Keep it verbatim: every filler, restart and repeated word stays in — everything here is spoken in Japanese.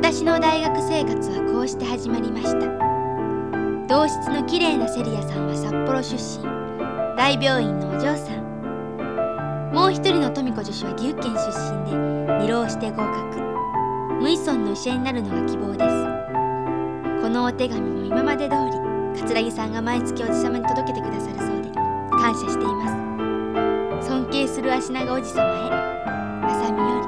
私の大学生活はこうして始まりました。同室のきれいなセリアさんは札幌出身、大病院のお嬢さん。もう一人の富子女子は岐阜県出身で二浪して合格。無依存の医者になるのが希望です。このお手紙も今まで通り桂木さんが毎月おじさまに届けてくださるそうで感謝しています。尊敬する足長おじさまへ、あさみより。